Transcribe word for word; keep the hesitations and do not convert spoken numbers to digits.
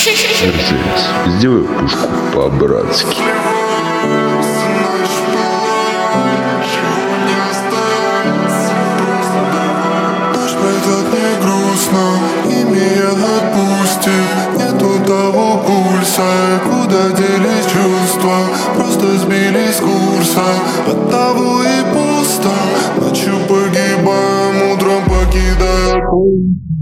Мерседес, сделай пушку по-братски. Пойдет не грустно, и меня отпустит. Нету того пульса, куда делись чувства. Просто сбились с курса, оттого и пусто. Ночью погибаем, утром покидая путь.